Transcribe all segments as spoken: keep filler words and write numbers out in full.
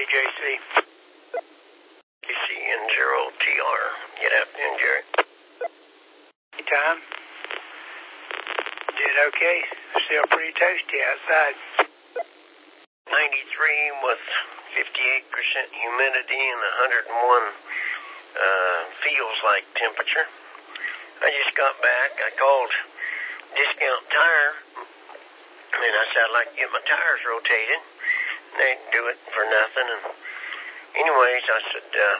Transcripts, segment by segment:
J C. J C and Gerald T R. Good afternoon, Jerry. Hey, Tom. Did okay? Still pretty toasty outside. ninety-three with fifty-eight percent humidity and one hundred one uh, feels like temperature. I just got back. I called Discount Tire, and I said I'd like to get my tires rotated. And they do it for nothing. And anyways, I said, uh,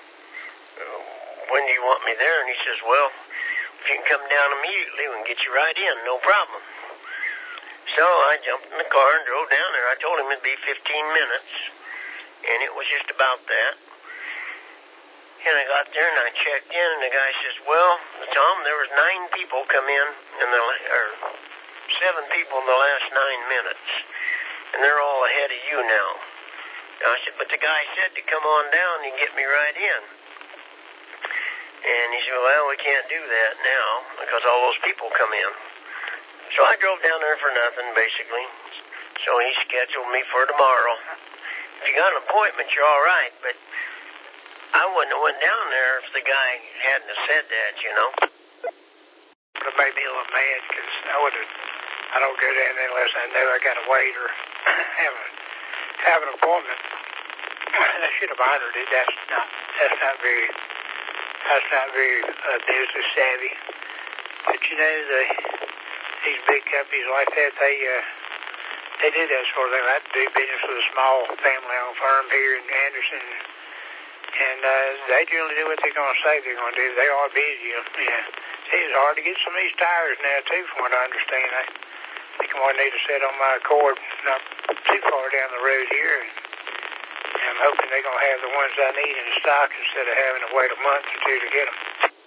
when do you want me there? And he says, well, if you can come down immediately, we can get you right in, no problem. So I jumped in the car and drove down there. I told him it'd be fifteen minutes, and it was just about that. And I got there and I checked in, and the guy says, well, Tom, there was nine people come in, in the, or seven people in the last nine minutes, and they're all ahead of you now. And I said, but the guy said to come on down and get me right in. And he said, well, we can't do that now because all those people come in. So I drove down there for nothing, basically. So he scheduled me for tomorrow. If you got an appointment, you're all right, but I wouldn't have went down there if the guy hadn't have said that, you know. It made me a little mad because I would have, I don't go down there unless I know I got to wait or have, a, have an appointment. I should have honored it. That's not, that's not very, that's not very uh, business savvy. But you know, the, these big companies like that, they, uh, they do that sort of thing. I do business with a small family-owned firm here in Anderson. And uh, they generally do what they're going to say they're going to do. They are busy. Yeah. It's hard to get some of these tires now, too, from what I understand. I think I'm going to need to set on my Accord not too far down the road here. And I'm hoping they're going to have the ones I need in stock instead of having to wait a month or two to get them.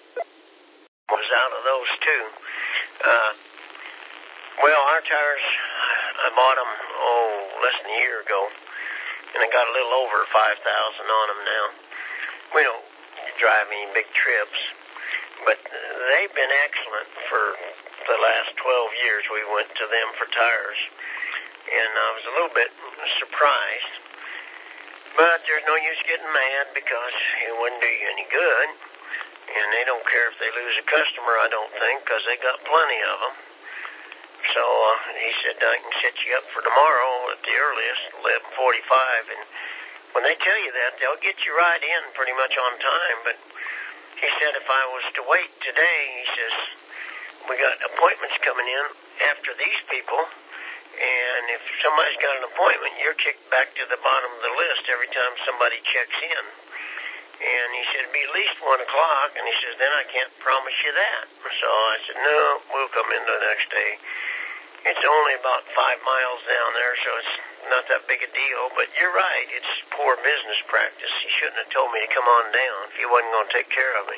Was out of those, too. Uh, well, our tires, I bought them, oh, less than a year ago. And I got a little over five thousand on them now. We don't drive any big trips, but they've been excellent for the last twelve years. We went to them for tires, and I was a little bit surprised, but there's no use getting mad because it wouldn't do you any good, and they don't care if they lose a customer, I don't think, because they got plenty of them. So uh, he said, I can set you up for tomorrow at the earliest, eleven forty-five, and when they tell you that, they'll get you right in pretty much on time. But he said if I was to wait today, he says, we got appointments coming in after these people, and if somebody's got an appointment, you're kicked back to the bottom of the list every time somebody checks in. And he said, it'd be at least one o'clock, and he says, then I can't promise you that. So I said, no, we'll come in the next day. It's only about five miles down there, so it's not that big a deal. But you're right, it's poor business practice. He shouldn't have told me to come on down if he wasn't going to take care of me.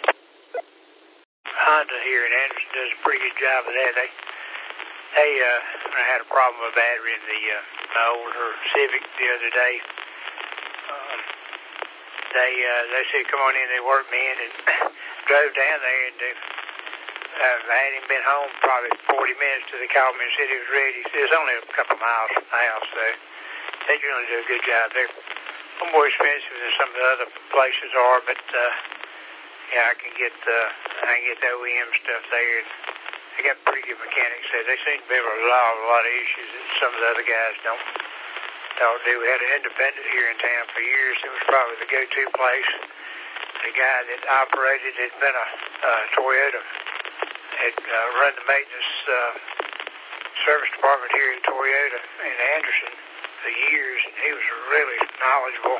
Honda here in Anderson does a pretty good job of that. They, they uh, I had a problem with a battery in the uh, my older Civic the other day. Um, they uh, they said, come on in, they worked me in, and drove down there, and uh, Uh, I hadn't been home probably forty minutes till they called me and said it was ready. It was only a couple of miles from the house, so they generally do a good job. They're a little more expensive than some of the other places are, but uh, yeah, I can get uh, I can get the O E M stuff there. They got pretty good mechanics there. They seem to be able to resolve a lot of issues that some of the other guys don't don't do. We had an independent here in town for years. It was probably the go-to place. The guy that operated had been a uh, Toyota. Had uh, run the maintenance uh, service department here in Toyota in Anderson for years, and he was really knowledgeable.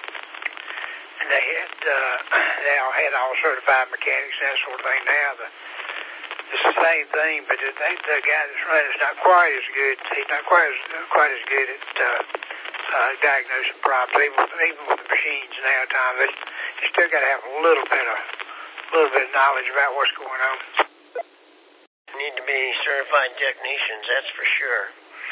And they had uh, they all had all certified mechanics and that sort of thing. Now the, it's the same thing, but the, the guy that's running is not quite as good. He's not quite as quite as good at uh, uh, diagnosing problems, even, even with the machines now. Time, but you still got to have a little bit of a little bit of knowledge about what's going on. Need to be certified technicians, that's for sure.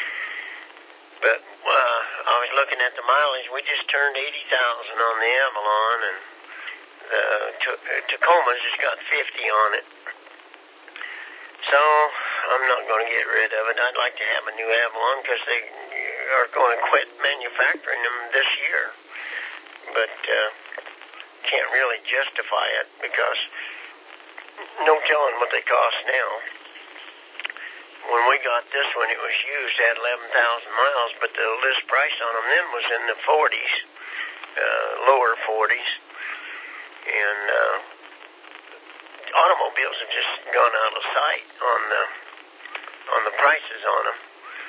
But uh, I was looking at the mileage. We just turned eighty thousand on the Avalon, and the T- Tacoma's just got fifty on it. So I'm not going to get rid of it. I'd like to have a new Avalon because they are going to quit manufacturing them this year. but uh, can't really justify it because no telling what they cost now. When we got this one, it was used, had eleven thousand miles, but the list price on them then was in the forties, uh, lower forties. And uh, automobiles have just gone out of sight on the on the prices on them.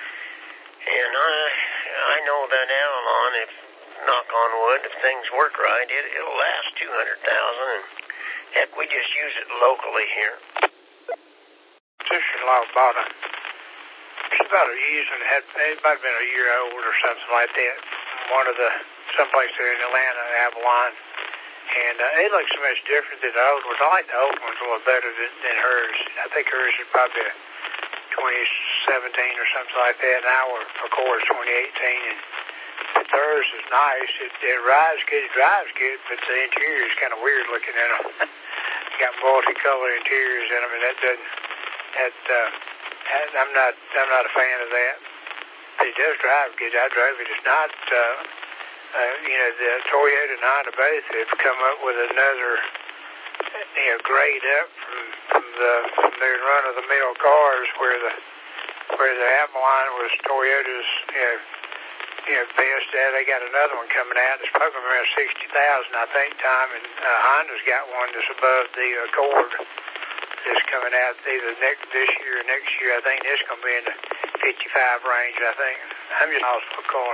And I I know that Avalon, if knock on wood, if things work right, it, it'll last two hundred thousand. And heck, we just use it locally here. Sister-in-law bought a, she bought a used one, had, it might have been a year old or something like that, one of the, someplace there in Atlanta, Avalon, and uh, it looks so much different than the old ones. I like the old ones a little better than, than hers. I think hers is probably a twenty seventeen or something like that, and our Accord is twenty eighteen, and but hers is nice. It, it rides good, it drives good, but the interior is kind of weird looking at them. Got multicolored interiors in them, and that doesn't, that, uh, I'm not, I'm not a fan of that. But it does drive good. I drove it. It's not, uh, uh, you know, the Toyota and Honda both have come up with another, you know, grade up from, from the, from their run-of-the-mill cars where the, where the Avalon was Toyota's, you know, you know, best. Uh, they got another one coming out. It's probably around sixty thousand, I think, Tom. And uh, Honda's got one that's above the Accord that's coming out either next this year or next year. I think it's going to be in the fifty-five range. I think. I'm just awesome for a car.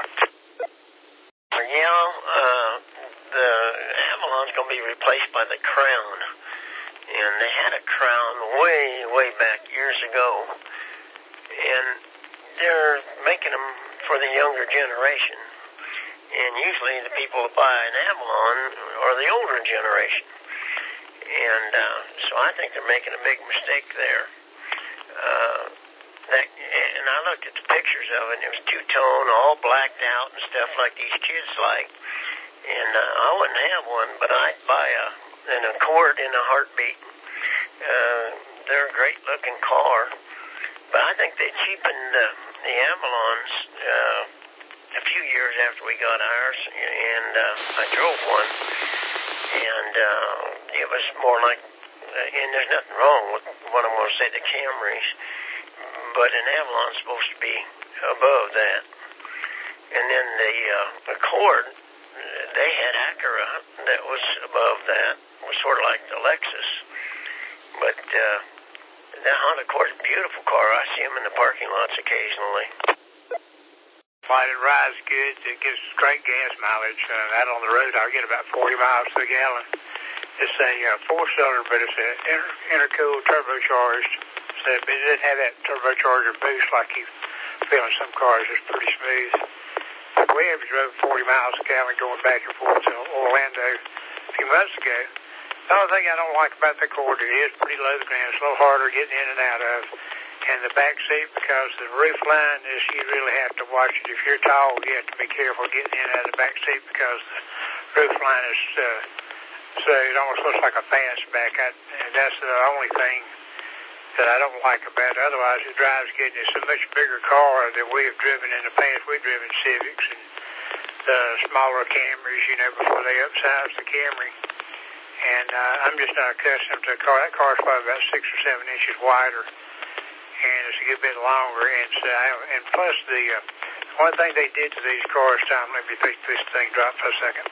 Yeah, uh, the Avalon's going to be replaced by the Crown, and they had a Crown way, way back years ago, and they're making them for the younger generation, and usually the people that buy an Avalon are the older generation, and uh, so I think they're making a big mistake there. Uh, that, and I looked at the pictures of it, and it was two-tone, all blacked out and stuff like these kids like, and uh, I wouldn't have one, but I'd buy a, an Accord in a heartbeat. Uh, they're a great-looking car, but I think they cheapened the, the Avalons uh, a few years after we got ours, and uh, I drove one, and uh, it was more like, uh, and there's nothing wrong with what I'm going to say, the Camrys, but an Avalon's supposed to be above that. And then the uh, Accord, they had Acura that was above that, it was sort of like the Lexus, but uh, that Honda Accord is a beautiful car. I see them in the parking lots occasionally. While it rides good, it gives great gas mileage. Uh, out on the road, I'll get about forty miles to the gallon. It's a uh, four-cylinder, but it's an inter- intercooled turbocharged. So it doesn't have that turbocharger boost like you feel in some cars. It's pretty smooth. But we averaged drove forty miles a gallon going back and forth to Orlando a few months ago. The only thing I don't like about the Accord, it is pretty low to the ground. It's a little harder getting in and out of. And the back seat, because the roof line is, you really have to watch it. If you're tall, you have to be careful getting in and out of the back seat because the roof line is, uh, so it almost looks like a fastback. I, and that's the only thing that I don't like about it. Otherwise, it drives good. And it's a much bigger car than we have driven in the past. We've driven Civics and the smaller Camrys, you know, before they upsized the Camry. And uh, I'm just not accustomed to a car. That car's probably about six or seven inches wider. And it's a good bit longer, and so, and plus the uh, one thing they did to these cars, Tom, let me think this thing drop for a second.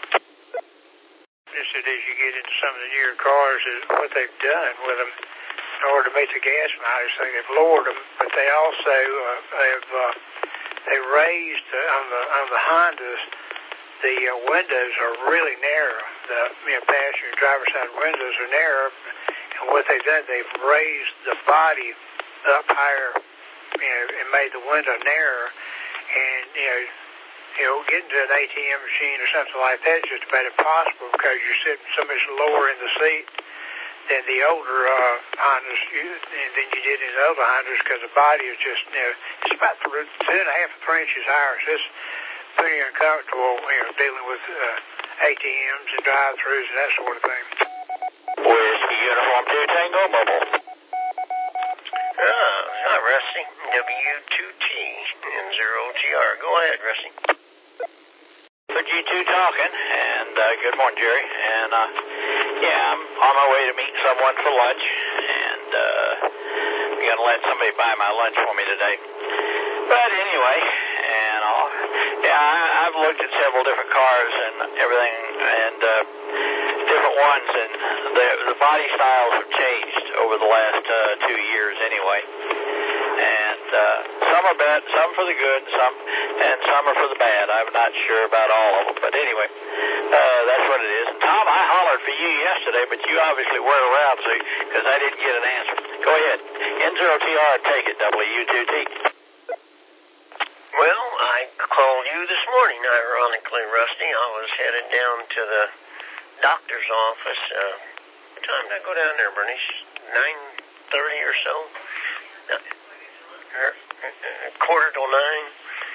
Just as you get into some of the newer cars, is what they've done with them in order to make the gas mileage thing. They've lowered them, but they also uh, have uh, they raised uh, on the on the Hondas. The uh, windows are really narrow. The you know, passenger and driver's side windows are narrow, and what they've done, they've raised the body up higher, you know, and made the window narrower, and you know, you know, getting to an A T M machine or something like that is just about impossible because you're sitting so much lower in the seat than the older uh, Hondas you, than you did in the older Hondas because the body is just, you know, it's about three, two and a half or three inches higher. So it's pretty uncomfortable, you know, dealing with uh, A T Ms and drive-throughs and that sort of thing. Whiskey Uniform two Tango Mobile. Uh, hi, Rusty. W two T and zero T R. Go ahead, Rusty. G two talking, and uh, good morning, Jerry. And, uh, yeah, I'm on my way to meet someone for lunch, and, uh, I'm going to let somebody buy my lunch for me today. But anyway, and all, yeah, I, I've looked at several different cars and everything, and, uh, different ones, and the, the body styles have changed over the last, uh, two years anyway. And, uh, some are bad, some for the good, some, and some are for the bad. I'm not sure about all of them, but anyway, uh, that's what it is. And Tom, I hollered for you yesterday, but you obviously weren't around, so, because I didn't get an answer. Go ahead. N zero T R, take it, W two T. Well, I called you this morning, ironically, Rusty. I was headed down to the doctor's office. Uh, what time did I go down there, Bernice? nine thirty or so? Uh, quarter till nine.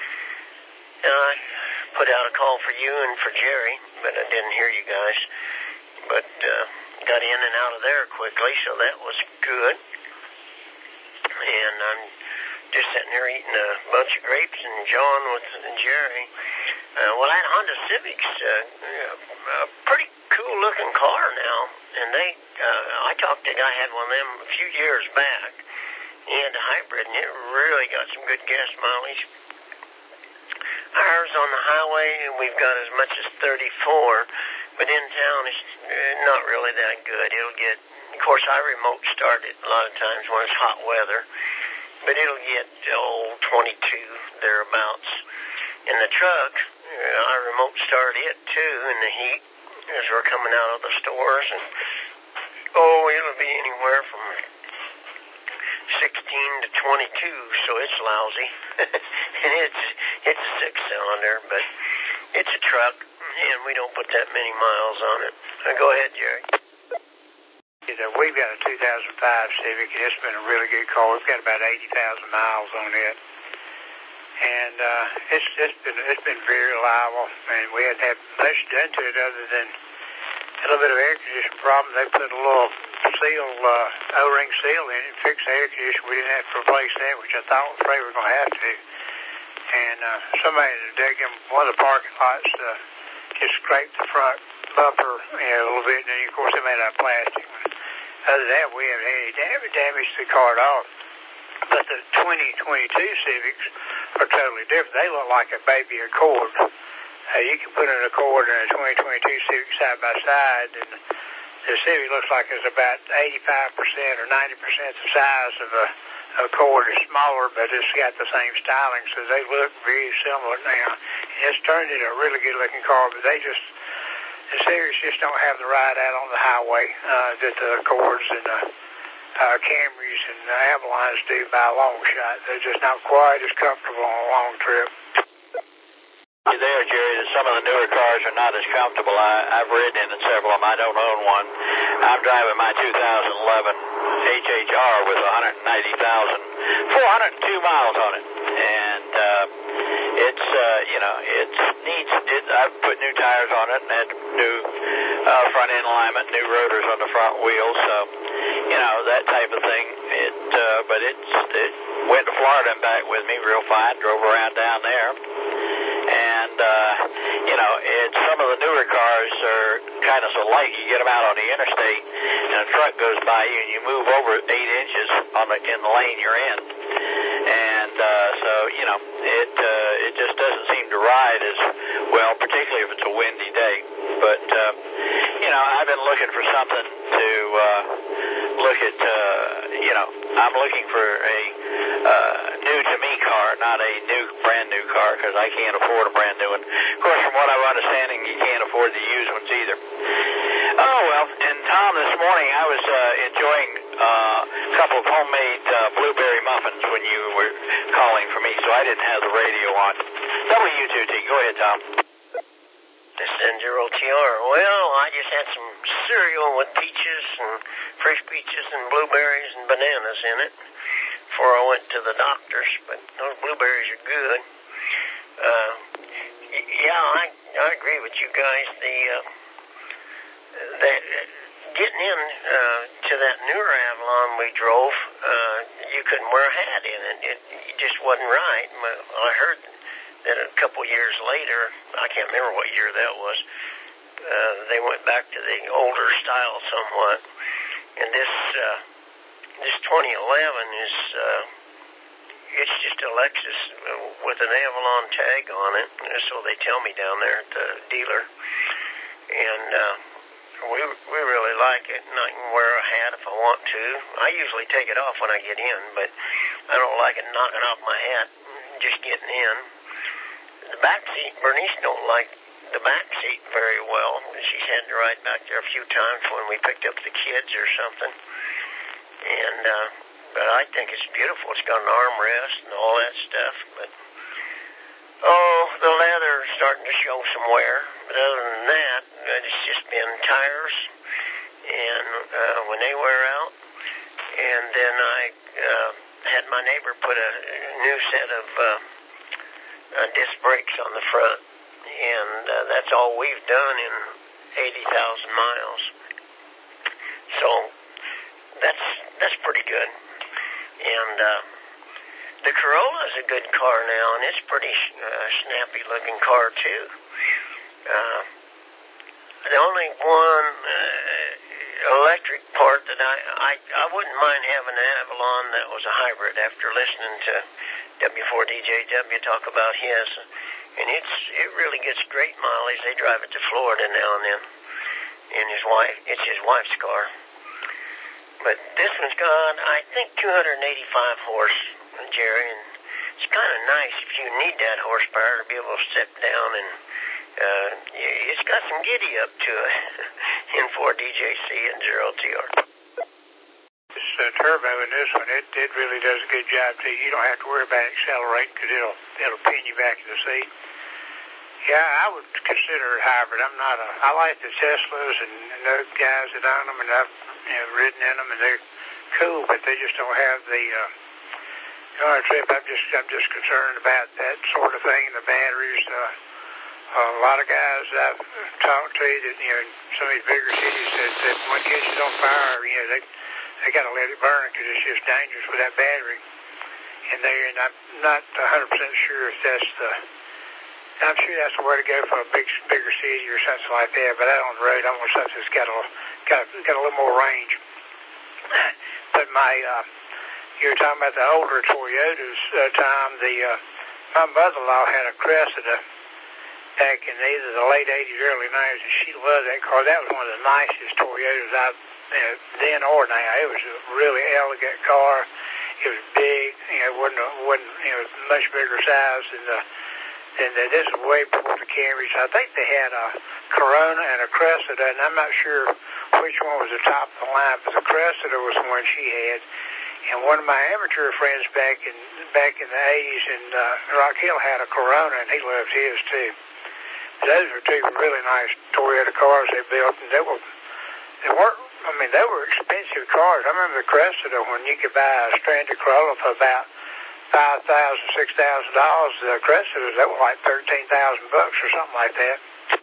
And I put out a call for you and for Jerry, but I didn't hear you guys. But uh, got in and out of there quickly, so that was good. And I'm just sitting here eating a bunch of grapes and John with Jerry. Uh, well, that Honda Civic's uh, a pretty cool-looking car now. And they, uh, I talked to a guy had one of them a few years back. He had a hybrid, and it really got some good gas mileage. Ours on the highway, we've got as much as thirty-four, but in town it's not really that good. It'll get, of course, I remote start it a lot of times when it's hot weather, but it'll get, oh, twenty-two, thereabouts. In the truck, I remote start it, too, in the heat as we're coming out of the stores, and, oh, it'll be anywhere from sixteen to twenty-two, so it's lousy. And it's it's a six-cylinder, but it's a truck, and we don't put that many miles on it. Uh, go ahead, Jerry. We've got a two thousand five Civic, and it's been a really good car. We've got about eighty thousand miles on it, and uh, it's it's been it's been very reliable. And we hadn't had much done to it other than a little bit of air conditioning problem. They put a little seal, uh, O-ring seal in it, fixed the air conditioner. We didn't have to replace that, which I thought was afraid we were going to have to. And uh, somebody that dug in one of the parking lots uh, just scraped the front bumper, you know, a little bit, and then of course they made out of plastic. Other than that, we haven't had any damage, damage to the car at all. But the twenty twenty-two Civics are totally different. They look like a baby Accord. Uh, you can put an Accord and a twenty twenty-two Civic side by side, and the Civic looks like it's about eighty-five percent or ninety percent the size of a Accord. It's smaller, but it's got the same styling, so they look very similar now. And it's turned into a really good-looking car, but they just, the Civics just don't have the ride out on the highway uh, that the Accords and the uh, Camrys and the Avalons do by a long shot. They're just not quite as comfortable on a long trip. You're there, Jerry, that some of the newer cars are not as comfortable. I, I've ridden in several of them. I don't own one. I'm driving my two thousand eleven H H R with one hundred ninety thousand, four hundred two miles on it. And uh, it's, uh, you know, it's neat. It, I've put new tires on it and had new uh, front end alignment, new rotors on the front wheels. So, you know, that type of thing. It, uh, but it's, it went to Florida and back with me real fine, drove around down there. And, uh, you know, it's some of the newer cars are kind of so light, you get them out on the interstate, and a truck goes by you, and you move over eight inches on the, in the lane you're in. And uh, so, you know, it uh, it just doesn't seem to ride as well, particularly if it's a windy day. But, uh, you know, I've been looking for something to uh, look at, uh, you know, I'm looking for a uh, new-to-me car, not a new, brand-new car, because I can't afford a brand-new one. Of course, from what I'm understanding, you can't afford the used ones either. Oh, well, and Tom, this morning I was uh, enjoying uh, a couple of homemade uh, blueberry muffins when you were calling for me, so I didn't have the radio on. W two T, go ahead, Tom. This is N zero T R. Well, I just had some cereal with peaches and fresh peaches and blueberries and bananas in it before I went to the doctor's, but those blueberries are good. Uh, yeah, I, I agree with you guys. The uh, that uh, getting in uh, to that newer Avalon we drove, uh, you couldn't wear a hat in it. It, it just wasn't right. I heard that a couple years later, I can't remember what year that was, uh, they went back to the older style somewhat. And this uh, this twenty eleven is uh, it's just a Lexus with an Avalon tag on it, so they tell me down there at the dealer. And uh, we we really like it, and I can wear a hat if I want to. I usually take it off when I get in, but I don't like it knocking off my hat just getting in. The back seat, Bernice don't like the back seat very well. She's had to ride back there a few times when we picked up the kids or something. And uh, but I think it's beautiful. It's got an armrest and all that stuff. But oh, the leather's starting to show some wear. But other than that, it's just been tires, and uh, when they wear out. And then I uh, had my neighbor put a new set of uh, uh, disc brakes on the front. And uh, that's all we've done in eighty thousand miles. So that's that's pretty good. And uh, the Corolla is a good car now, and it's a pretty uh, snappy-looking car, too. Uh, the only one uh, electric part that I, I, I wouldn't mind having an Avalon that was a hybrid after listening to W four D J W talk about his. And it's it really gets great mileage. They drive it to Florida now and then. And his wife, it's his wife's car. But this one's got, I think, two hundred eighty-five horse, Jerry. And it's kind of nice if you need that horsepower to be able to sit down. And uh, it's got some giddy up to it in four D J C and zero T R. This uh, turbo in this one, it, it really does a good job too. You don't have to worry about accelerating because it'll it'll pin you back in the seat. Yeah, I would consider it hybrid. I'm not a. I like the Teslas and, and those guys that own them, and I've you know, ridden in them, and they're cool, but they just don't have the. Uh, you know, trip. I'm just I'm just concerned about that sort of thing. The batteries. Uh, a lot of guys I've talked to that you know in some of these bigger cities said that when it catches on fire, you know they. They got to let it burn because it's just dangerous with that battery in there. And I'm not one hundred percent sure if that's the. I'm sure that's the way to go for a big, bigger city or something like that. But out on the road, I want something that's got a got got a little more range. But my, uh, you were talking about the older Toyotas. Uh, Tom, the uh, my mother-in-law had a Cressida back in either the late eighties, early nineties, and she loved that car. That was one of the nicest Toyotas I've. You know, then or now, it was a really elegant car. It was big, you know, wasn't wasn't you know much bigger size than the than the, this is way before the Camrys. I think they had a Corona and a Cressida, and I'm not sure which one was the top of the line, but the Cressida was the one she had. And one of my amateur friends back in back in the eighties in uh, Rock Hill had a Corona, and he loved his too. But those were two really nice Toyota cars they built, and they were they weren't. I mean, they were expensive cars. I remember the Cressida when you could buy a Stranded Corolla for about five thousand, six thousand dollars. The Cressidas that were like thirteen thousand bucks or something like that.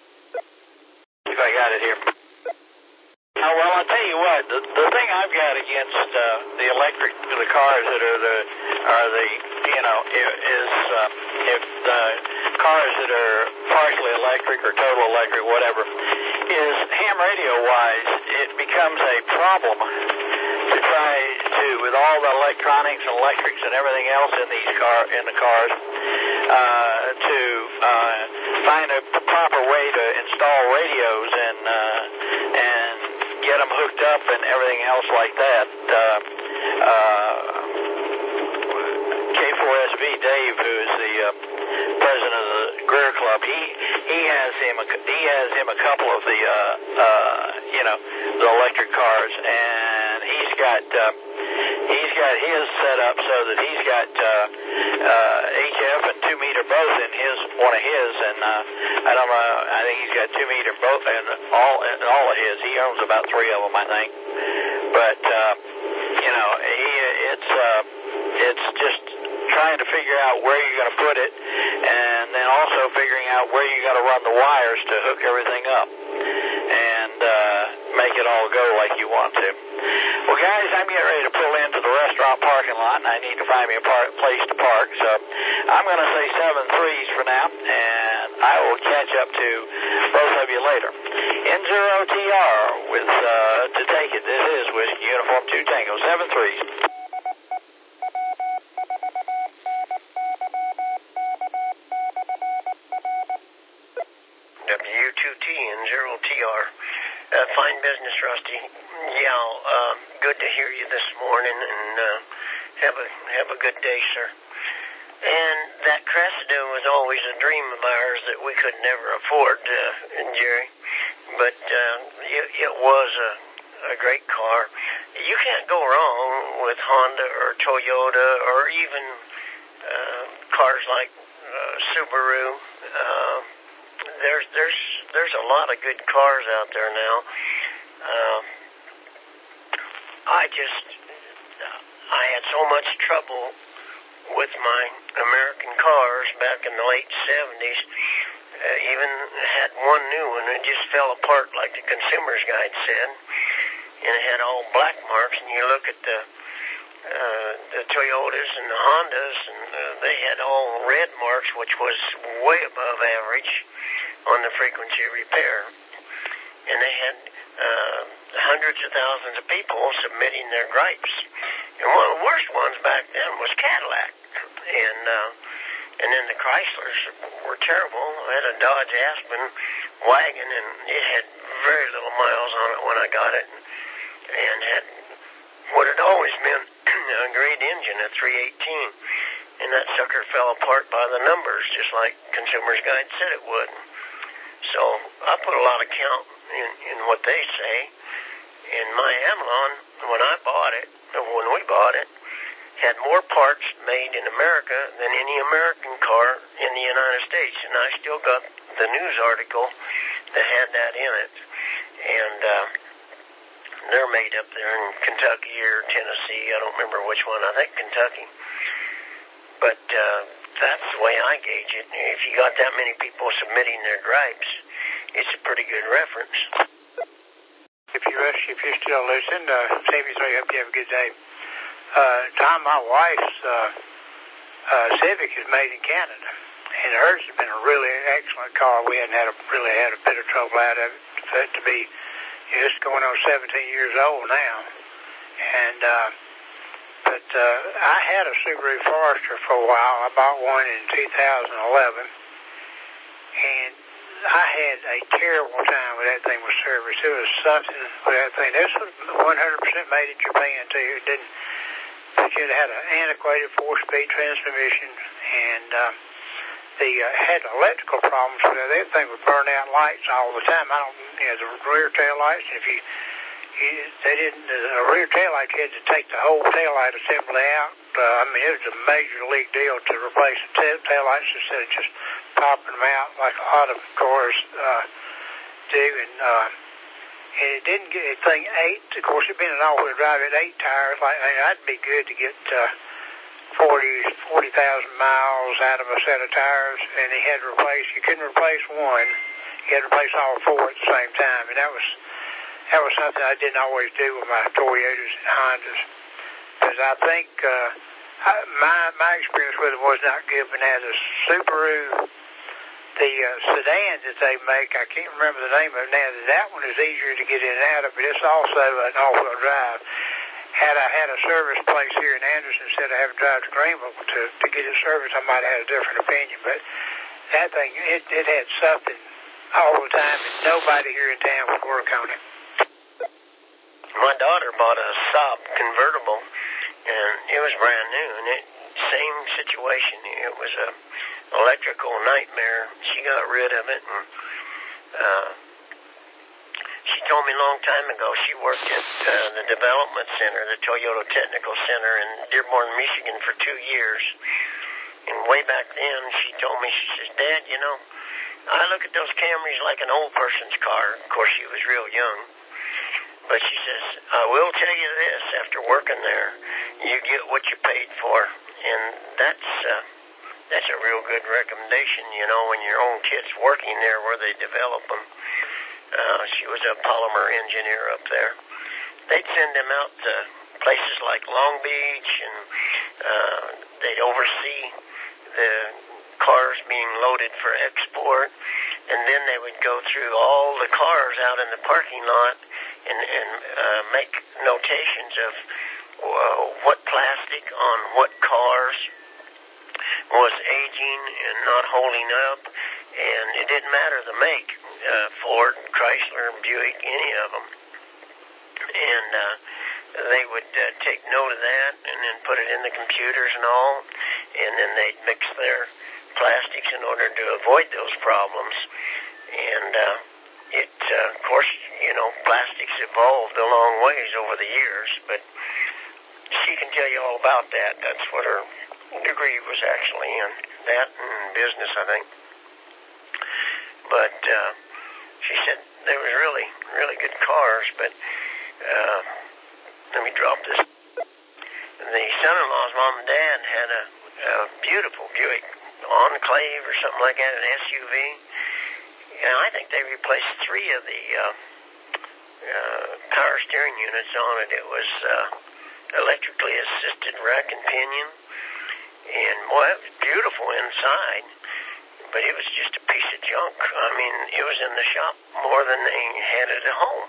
If I got it here. Oh, well, I'll tell you what. The, the thing I've got against uh, the electric, the cars that are the are the you know is um, if the cars that are partially electric or total electric, whatever, is ham radio wise, it becomes a problem to try to with all the electronics and electrics and everything else in these car in the cars uh, to uh, find a proper way to install radios and uh, and get them hooked up and everything else like that. Uh, uh, K four S V Dave, who's the uh, president of the Greer Club, he he has him a, he has him a couple of the uh, uh, you know the electric cars, and he's got uh, he's got his set up so that he's got uh, uh, H F and two meter both in his one of his, and uh, I don't know. I think he's got two meter both in all in all of his. He owns about three of them, I think. But uh, you know, he it's uh, it's just trying to figure out where you're going to put it, and then also figuring out where you got to run the wires to hook everything up and uh, make it all go like you want to. Well, guys, I'm getting ready to pull into the restaurant. restaurant parking lot, and I need to find me a par- place to park. So I'm going to say seven threes for now, and I will catch up to both of you later. N zero T R with uh, to take it. This is Whiskey Uniform two Tango, seven threes. W two T N zero T R. Uh, fine business, Rusty. Yeah, uh, good to hear you this morning, and uh, have a have a good day, sir. And that Cressida was always a dream of ours that we could never afford, uh, Jerry. But uh, it, it was a, a great car. You can't go wrong with Honda or Toyota or even uh, cars like uh, Subaru. Uh, there's there's there's a lot of good cars out there now. Uh, I just I had so much trouble with my American cars back in the late seventies. Uh, even had one new one that just fell apart, like the Consumer's Guide said, and it had all black marks. And you look at the uh, the Toyotas and the Hondas, and uh, they had all red marks, which was way above average on the frequency of repair. And they had uh, hundreds of thousands of people submitting their gripes. And one of the worst ones back then was Cadillac. And uh, and then the Chryslers were terrible. I had a Dodge Aspen wagon, and it had very little miles on it when I got it, and had what had always been a great engine, a three eighteen. And that sucker fell apart by the numbers, just like Consumer's Guide said it would. So I put a lot of count in, in what they say. And my Avalon, when I bought it, when we bought it, had more parts made in America than any American car in the United States. And I still got the news article that had that in it. And uh, they're made up there in Kentucky or Tennessee. I don't remember which one. I think Kentucky. But uh, that's the way I gauge it. If you got that many people submitting their gripes, it's a pretty good reference. If you rush, if you're still listening, uh, seventy-three, hope you have a good day. Uh, Tom, my wife's uh, uh, Civic is made in Canada, and hers has been a really excellent car. We hadn't had a, really had a bit of trouble out of it for it to be, you know, it's going on seventeen years old now. And uh, but uh, I had a Subaru Forester for a while. I bought one in two thousand eleven, and I had a terrible time with that thing with service. It was something with that thing. This was one hundred percent made in Japan, too. It didn't, but it had an antiquated four-speed transmission, and uh, the uh, had electrical problems with it. That thing would burn out lights all the time. I don't, you know, the rear tail lights. If you, you they didn't, the rear tail light, you had to take the whole tail light assembly out. Uh, I mean, it was a major league deal to replace the tail, tail lights instead of just popping them out like a lot of cars uh, do. And, uh, and it didn't get, the thing eight, of course, it being an all-wheel drive at eight tires, like, I mean, that'd be good to get uh, forty thousand miles out of a set of tires, and he had to replace, you couldn't replace one, you had to replace all four at the same time. And that was, that was something I didn't always do with my Toyotas and Hondas. Because I think uh, I, my my experience with it was not good. But now the Subaru, the uh, sedan that they make, I can't remember the name of it now. That one is easier to get in and out of, but it's also an all-wheel drive. Had I had a service place here in Anderson instead of having to drive to Greenville to, to get it serviced, I might have had a different opinion. But that thing, it, it had something all the time, and nobody here in town would work on it. My daughter bought a Saab convertible, and it was brand new, and it same situation. It was a electrical nightmare. She got rid of it, and uh, she told me a long time ago she worked at uh, the development center, the Toyota Technical Center in Dearborn, Michigan for two years. And way back then, she told me, she says, Dad, you know, I look at those Camrys like an old person's car. Of course, she was real young. But she says, I will tell you this, after working there, you get what you paid for. And that's uh, that's a real good recommendation, you know, when your own kid's working there where they develop them. Uh, she was a polymer engineer up there. They'd send them out to places like Long Beach, and uh, they'd oversee the cars being loaded for export, and then they would go through all the cars out in the parking lot and, and uh, make notations of uh, what plastic on what cars was aging and not holding up, and it didn't matter the make, uh, Ford, Chrysler, Buick, any of them. And uh, they would uh, take note of that and then put it in the computers and all, and then they'd mix their plastics in order to avoid those problems. And uh, it, uh, of course, you know, plastics evolved a long ways over the years, but she can tell you all about that. That's what her degree was actually in, that and business, I think. But uh, she said they was really, really good cars, but uh, let me drop this. The son-in-law's mom and dad had a, a beautiful Buick Enclave or something like that, an S U V. And I think they replaced three of the uh, uh, power steering units on it. It was uh, electrically assisted rack and pinion. And, boy, it was beautiful inside, but it was just a piece of junk. I mean, it was in the shop more than they had it at home.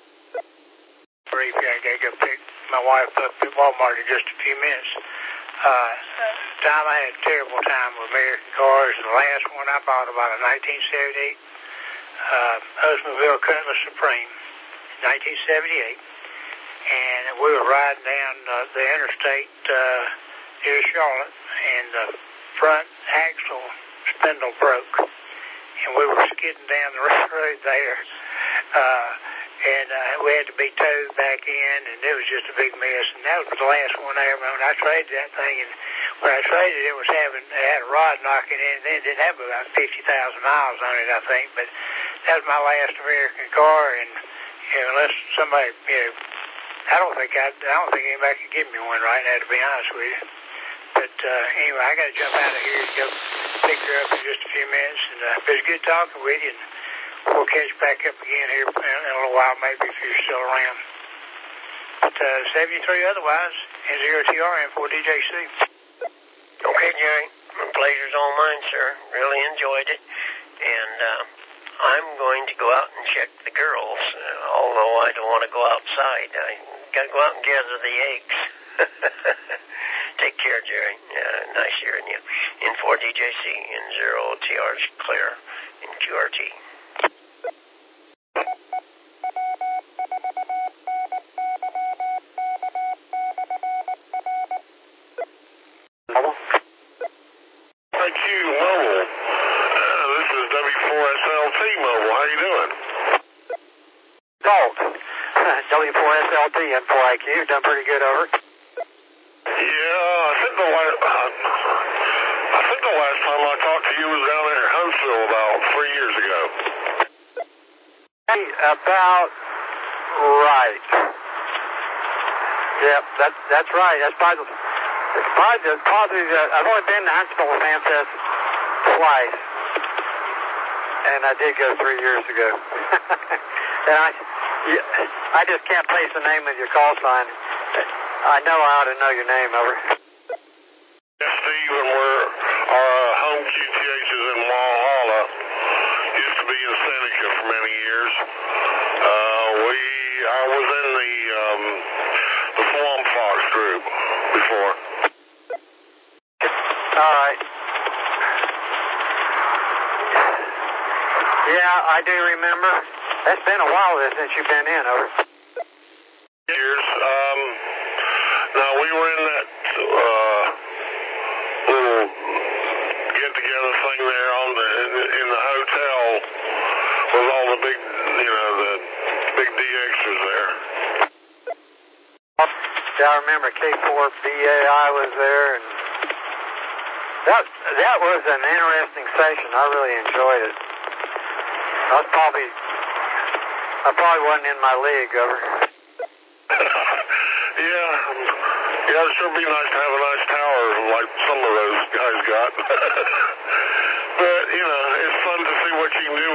Brief, I got to go pick my wife up at Walmart in just a few minutes. Uh, Tom, I had a terrible time with American cars. The last one I bought about a nineteen seventy-eight uh, Oldsmobile Cutlass Supreme, nineteen seventy-eight. And we were riding down uh, the interstate uh, near Charlotte, and the front axle spindle broke, and we were skidding down the road there, uh, and uh, we had to be towed back in, and it was just a big mess. And that was the last one I ever owned. I traded that thing, and when I traded it, it was having it had a rod knocking in, and it didn't have about fifty thousand miles on it, I think. But that was my last American car, and you know, unless somebody, you know, I don't think I, I don't think anybody could give me one right now, to be honest with you. But uh, anyway, I got to jump out of here to go pick her up in just a few minutes. And uh, it was good talking with you. And we'll catch back up again here in, in a little while, maybe, if you're still around. But uh, seventy-three otherwise, and zero T R M for D J C. Okay, Jerry. My pleasure's all mine, sir. Really enjoyed it. And uh, I'm going to go out and check the girls, uh, although I don't want to go outside. I got to go out and gather the eggs. Take care, Jerry. Uh, nice hearing you. In four D J C and zero T R's clear in Q R T. Thank you, Mobile. Uh, this is W four S L T Mobile. How you doing? Dog. W four S L T M four I Q. Done pretty good, over. Yeah, I think the last, uh, I think the last time I talked to you was down there in Huntsville about three years ago. Hey, about right. Yep, that's that's right. That's probably it's probably, probably uh, I've only been to Huntsville with Amfest twice, and I did go three years ago. And I, yeah, I just can't place the name of your call sign. I know I ought to know your name, over. Yes, Steve, and we're, our uh, home Q T H is in Walhalla. Used to be in Seneca for many years. Uh, we, I was in the, um, the Swamp Fox group before. All right. Yeah, I do remember. It's been a while since you've been in, over. Years. Um, now we were in that uh, little get-together thing there on the in, the in the hotel with all the big, you know, the big D Xers there. Yeah, I remember K four B A I was there, and that that was an interesting session. I really enjoyed it. I was probably I probably wasn't in my league, over. Yeah, yeah, it'd sure be nice to have a nice tower like some of those guys got. But, you know, it's fun to see what you can do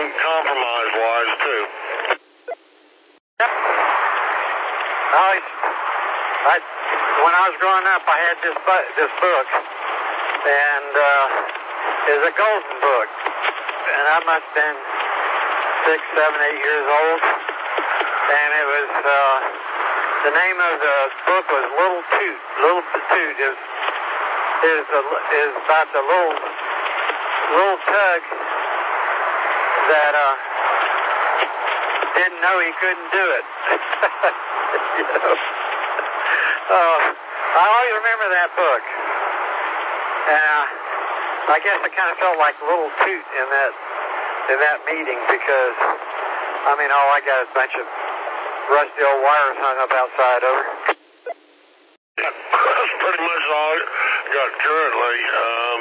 compromise-wise, too. Yep. I always, I, when I was growing up, I had this bu- this book, and uh, it was a golden book, and I must have been six, seven, eight years old, and it was, uh, the name of the book was Little Toot. Little Toot is is, a, is about the little little tug that uh, didn't know he couldn't do it. You know? Uh, I always remember that book. And uh, I guess I kind of felt like Little Toot in that in that meeting because, I mean, all I got is a bunch of rusty old wires hung up outside over. Yeah, that's pretty much all I got currently. Um,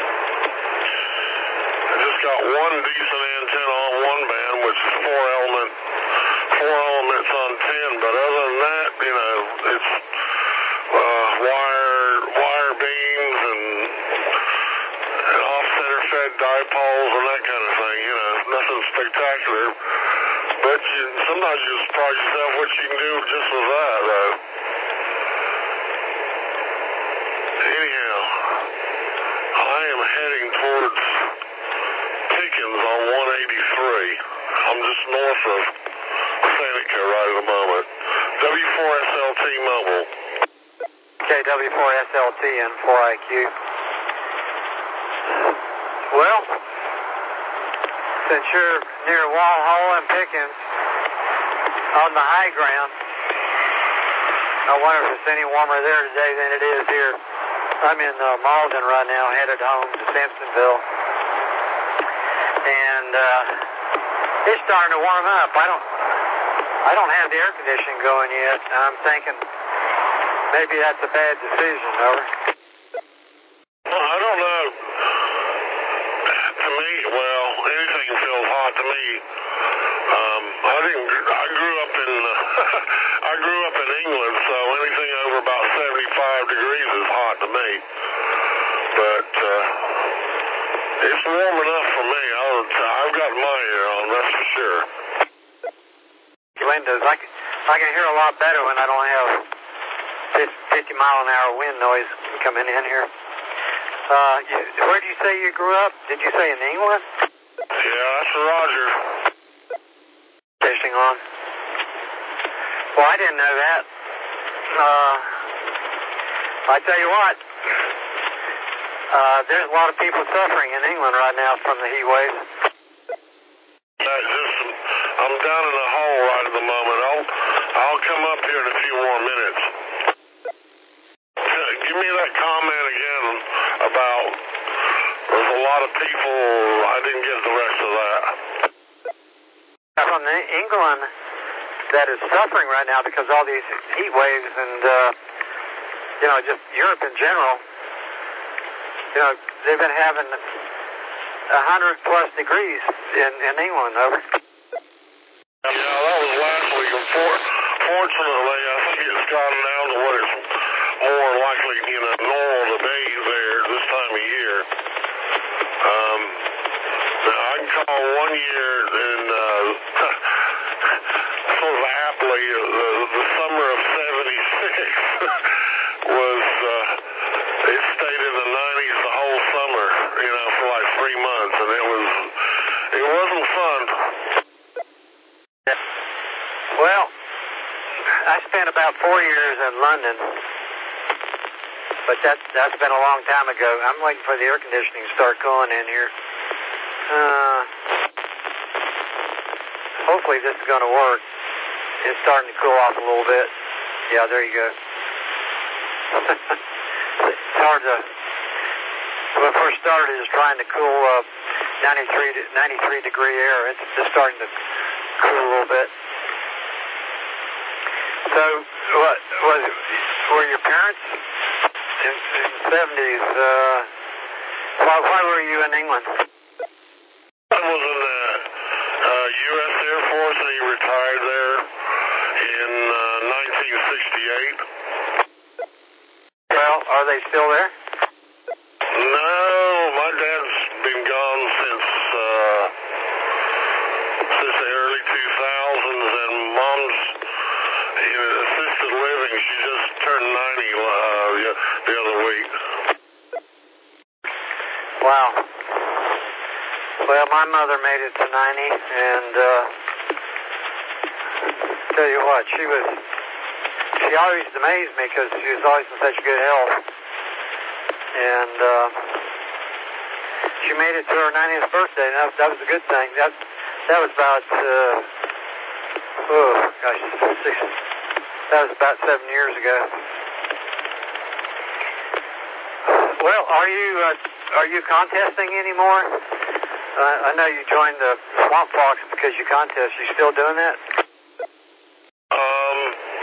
I just got one decent antenna on one band, which is four element, four elements on ten. But other than that, you know, it's uh, wire wire beams and, and off-center fed dipoles and that kind of thing. You know, nothing spectacular. But you, sometimes you surprise yourself what you can do just with that, though. Anyhow, I am heading towards Pickens on one eighty-three. I'm just north of Seneca right at the moment. W four S L T Mobile. Okay, W four S L T and four I Q. Well, since you're near Walhall and Pickens on the high ground, I wonder if it's any warmer there today than it is here. I'm in uh, Malden right now, headed home to Simpsonville. And uh, it's starting to warm up. I don't I don't have the air conditioning going yet. I'm thinking maybe that's a bad decision, over. Well, I don't know. To me, well, anything feels hot to me. Um, I didn't. I grew up in. Uh, I grew up in England, so anything over about seventy-five degrees is hot to me. But uh, it's warm enough for me. I'll, I've got my ear on, that's for sure. Windows. I can, I can hear a lot better when I don't have fifty mile an hour wind noise coming in here. Uh, you, where did you say you grew up? Did you say in England? Yeah, that's Roger. Fishing on. Well, I didn't know that. Uh, I tell you what, uh, there's a lot of people suffering in England right now from the heat wave. That's just, I'm down in a hole right at the moment. I'll, I'll come up here in a few more minutes. Give me that comment again about there's a lot of people. I didn't get the rest of that. From the England that is suffering right now because of all these heat waves and, uh, you know, just Europe in general. You know, they've been having a hundred plus degrees in, in England, over. Yeah, that was last week. And for, fortunately, I think it's gotten down to what it's more likely, you know, normal to be there this time of year. Um, now, I can call one year in, uh, sort of aptly, the, the summer of seventy-six was, uh, it stayed in the nineties the whole summer, you know, for like three months, and it was, it wasn't fun. Well, I spent about four years in London, but that, that's been a long time ago. I'm waiting for the air conditioning to start going in here. Uh, hopefully this is going to work. It's starting to cool off a little bit. Yeah, there you go. It's hard to, when I first started, it was trying to cool uh, ninety-three, ninety-three degree air. It's just starting to cool a little bit. So, what was were your parents in, in the seventies? Uh, why, why were you in England? I was in the uh, U S Air Force, and he retired there in uh, nineteen sixty-eight. Well, are they still there? No, my dad's been gone since uh, since the early two thousands, and Mom's in assisted living. She just turned ninety uh, the, the other week. Wow. Well, my mother made it to ninety, and uh, tell you what, she was, she always amazed me because she was always in such good health. And uh, she made it to her ninetieth birthday, and that, that was a good thing. That, that was about, uh, oh, gosh, six, that was about seven years ago. Well, are you uh, are you contesting anymore? Uh, I know you joined the Swamp Fox because you contest. You still doing that? Um,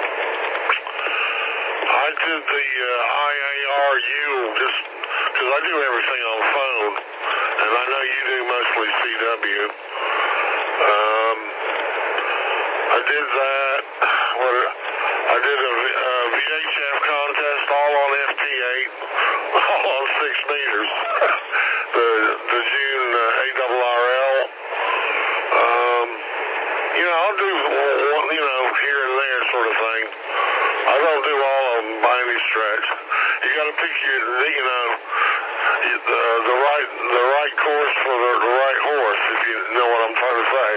I did the uh, I A R U just because I do everything on phone, and I know you do mostly C W. Um, I did that. What? I did a, a V H F contest all on F T eight, all on six meters. the the June uh, A R R L. Um, you know, I'll do one, you know, here and there sort of thing. I don't do all of them by any stretch. You got to pick your, you know, the the right the right course for the, the right horse. If you know what I'm trying to say.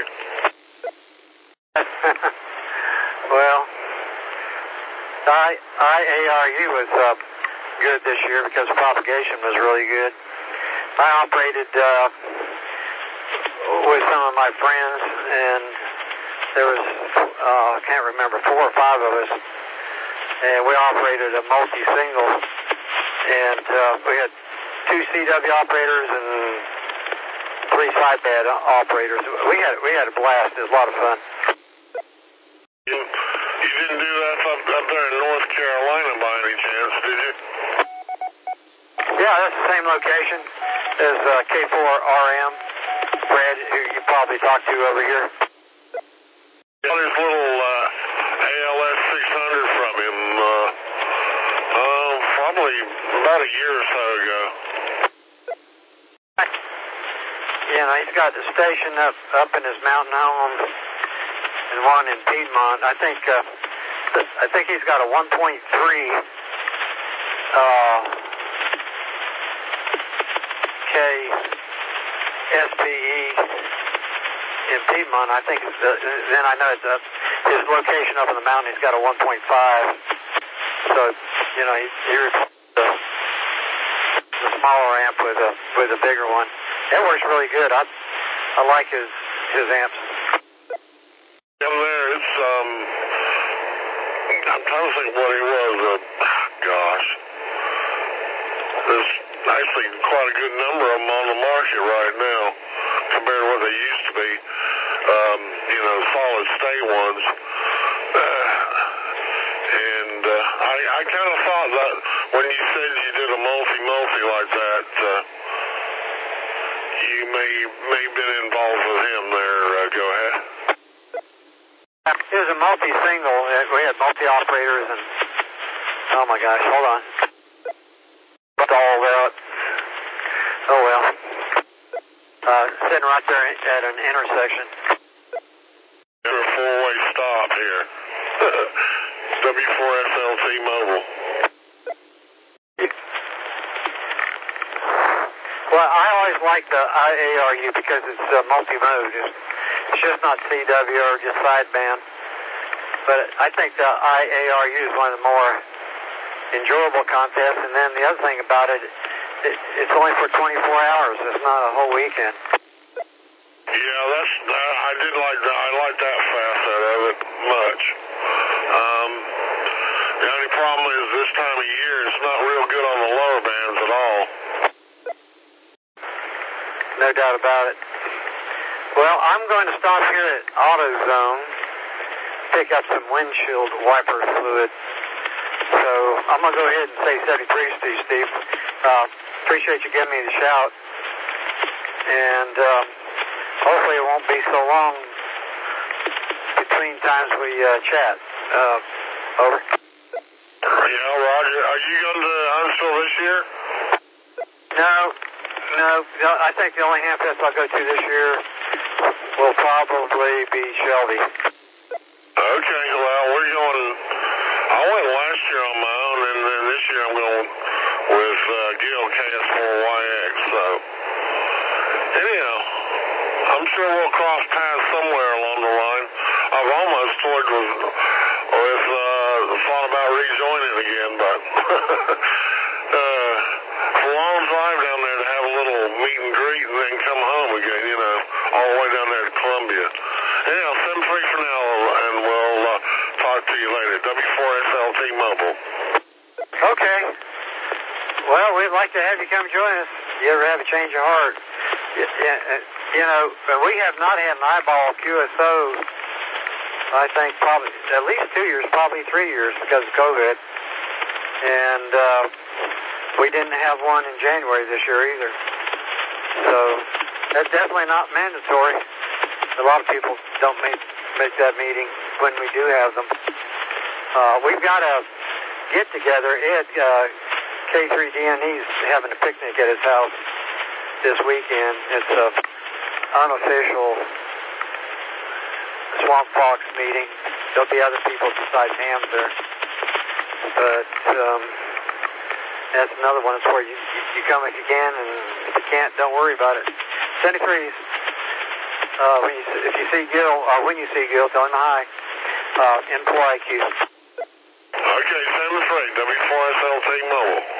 Well, I A R U was uh, good this year because propagation was really good. I operated uh, with some of my friends, and there was, uh, I can't remember, four or five of us, and we operated a multi-single, and uh, we had two C W operators and three sidepad operators. We had we had a blast. It was a lot of fun. You, you didn't do that up, up there in North Carolina by any chance, did you? Yeah, that's the same location as uh, K four R M, Brad, who you probably talked to over here. Got his little uh, A L S six hundred from him, uh, uh, probably about a year or so ago. You know, he's got the station up, up in his mountain home and one in Piedmont. I think uh, I think he's got a one point three uh, K S P E in Piedmont. I think it's, uh, then I know it's, uh, his location up in the mountain, he's got a one point five. So, you know, he, he replaced the, the smaller amp with a with a bigger one. It works really good. I I like his his amps. Down there, it's um, I'm trying to think what he was. Uh, gosh, there's actually quite a good number of them on the market right now compared to what they used to be. Um, you know, solid state ones. Uh, and uh, I I kind of thought that when you said you did a multi multi like that. Uh, You may may have been involved with him there. Uh, go ahead. It was a multi-single. We had multi-operators and, oh my gosh, hold on. Stalled out. Oh well. Uh, sitting right there at an intersection. There's a four-way stop here. W four S L T Mobile. Well, I always like the I A R U because it's uh, multi-mode. It's, it's just not C W or just sideband. But I think the I A R U is one of the more enjoyable contests. And then the other thing about it, it it's only for twenty-four hours. It's not a whole weekend. Yeah, that's uh, I did like that. I like that facet of it much. Um, the only problem is this time of year it's not real good on the lower bands at all. No doubt about it. Well, I'm going to stop here at AutoZone, pick up some windshield wiper fluid. So I'm going to go ahead and say seventy-three to you, Steve. Uh, appreciate you giving me the shout. And uh, hopefully it won't be so long between times we uh, chat. Uh, over. Yeah, Roger. Are you going to Huntsville this year? No. No, no, I think the only Hamfest I'll go to this year will probably be Shelby. Okay, well, we're going, I went last year on my own, and then this year I'm going with uh, Gil K S four Y X. So, anyhow, I'm sure we'll cross paths somewhere along the line. I've almost toyed with, with uh, thought about rejoining again, but uh, it's a long drive down there to have a little meet and greet and then come home again, you know, all the way down there to Columbia. Anyhow, seven three for now, and we'll uh, talk to you later. W four S L T Mobile. Okay. Well, we'd like to have you come join us. You ever have a change of heart? You, you know, we have not had an eyeball Q S O, I think, probably at least two years, probably three years because of COVID. And uh, we didn't have one in January this year either. So that's definitely not mandatory. A lot of people don't make, make that meeting when we do have them. Uh, we've got a get-together. Ed, uh, K three D N E's having a picnic at his house this weekend. It's a unofficial Swamp Fox meeting. There'll be other people besides hams there. But um, that's another one. It's where you, you come if you can, and if you can't, don't worry about it. seventy-threes. Uh, when you, if you see Gil, or when you see Gil, tell him hi. Uh, in Pulaski. Okay, seven three, W four S L T Mobile.